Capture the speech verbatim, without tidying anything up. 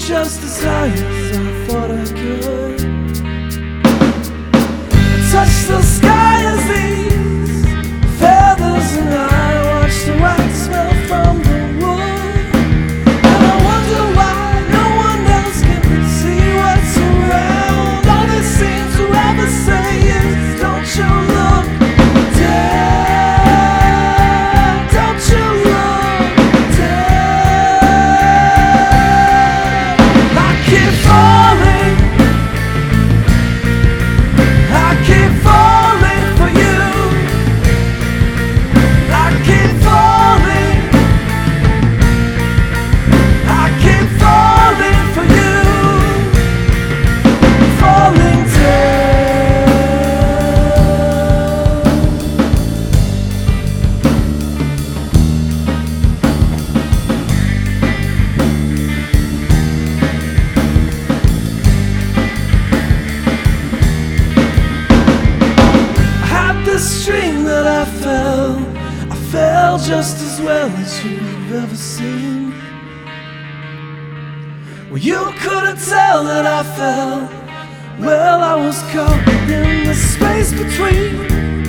just as high as I thought I could. I touched the sky as these feathers, and I watched the wax smell from the wood. And I wonder why no one else can see what's around. All they seem to ever say is, don't you look dead, don't you look dead. I keep falling, I keep falling for you. I keep falling, I keep falling for you. Falling dead. I had this dream that I fell, I fell just as well as you've ever seen. Well, you couldn't tell that I fell. Well, I was caught in the space between